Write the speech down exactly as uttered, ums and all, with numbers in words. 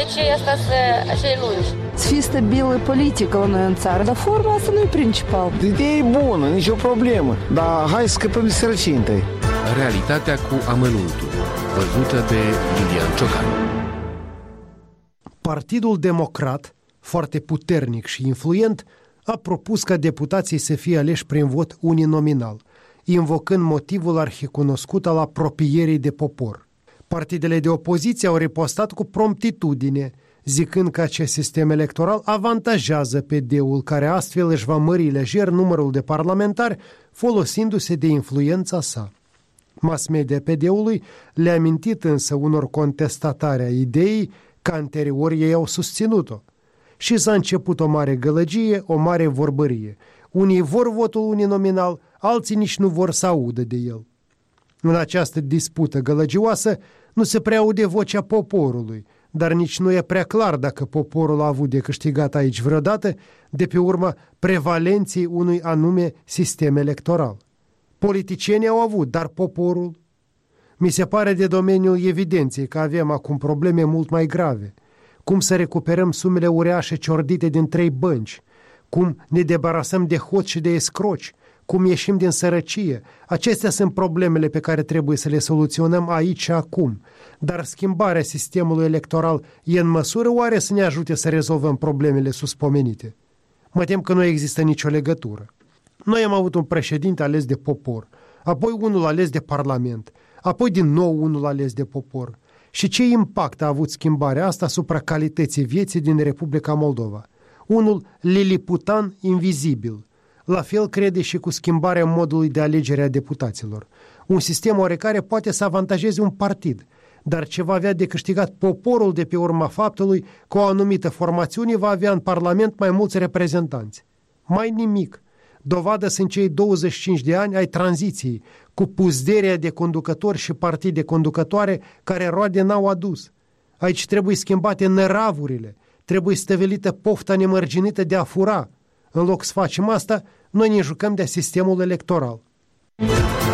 aceea asta să așa lungi. Să fie stabilă politică la noi în țară, dar forma asta nu e principal. Ideea e bună, nicio problemă, dar hai să scăpăm de sărăcie întâi. Realitatea cu amănuntul, văzută de Lilian Ciocan. Partidul Democrat, foarte puternic și influent, a propus ca deputații să fie aleși prin vot uninominal, invocând motivul arhicunoscut al apropierii de popor. Partidele de opoziție au ripostat cu promptitudine, zicând că acest sistem electoral avantajează P D-ul, care astfel își va mări lejer numărul de parlamentari folosindu-se de influența sa. Mass media P D-ului le-a amintit însă unor contestatari a ideii că anterior ei au susținut-o. Și s-a început o mare gălăgie, o mare vorbărie. Unii vor votul uninominal, alții nici nu vor să audă de el. În această dispută gălăgioasă nu se prea aude vocea poporului, dar nici nu e prea clar dacă poporul a avut de câștigat aici vreodată de pe urma prevalenței unui anume sistem electoral. Politicienii au avut, dar poporul? Mi se pare de domeniul evidenței că avem acum probleme mult mai grave. Cum să recuperăm sumele uriașe ciordite din trei bănci? Cum ne debarasăm de hoți și de escroci? Cum ieșim din sărăcie? Acestea sunt problemele pe care trebuie să le soluționăm aici și acum. Dar schimbarea sistemului electoral e în măsură oare să ne ajute să rezolvăm problemele suspomenite? Mă tem că nu există nicio legătură. Noi am avut un președinte ales de popor, apoi unul ales de parlament, apoi din nou unul ales de popor. Și ce impact a avut schimbarea asta asupra calității vieții din Republica Moldova? Unul liliputan invizibil. La fel crede și cu schimbarea modului de alegere a deputaților. Un sistem oarecare poate să avantajeze un partid, dar ce va avea de câștigat poporul de pe urma faptului că o anumită formațiune va avea în Parlament mai mulți reprezentanți? Mai nimic. Dovadă sunt cei douăzeci și cinci de ani ai tranziției, cu puzderea de conducători și partide conducătoare care roade n-au adus. Aici trebuie schimbate năravurile, trebuie stăvilită pofta nemărginită de a fura. În loc să facem asta, noi ne jucăm de sistemul electoral.